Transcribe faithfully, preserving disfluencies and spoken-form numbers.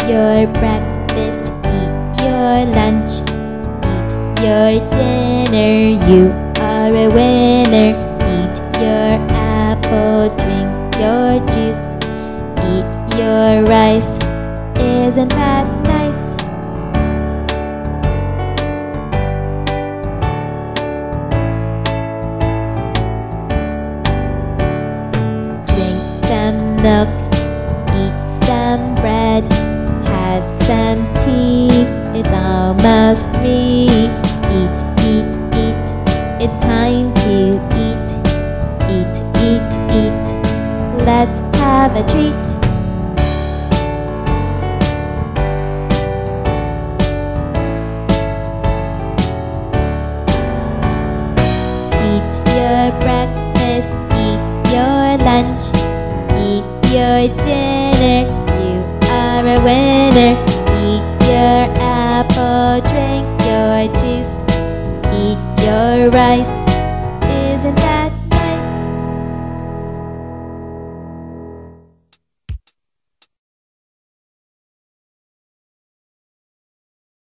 your breakfast, eat your lunch, eat your dinner, you are a winner. Eat your apple, drink your juice, eat your rice, isn't that nice? Drink some milk, eat some bread, have some tea, it's almost three. Eat, eat, eat, it's time to eat. Eat, eat, eat, let's have a treat. Eat your breakfast, eat your lunch, eat your dinner, you are a winner. Eat your apple,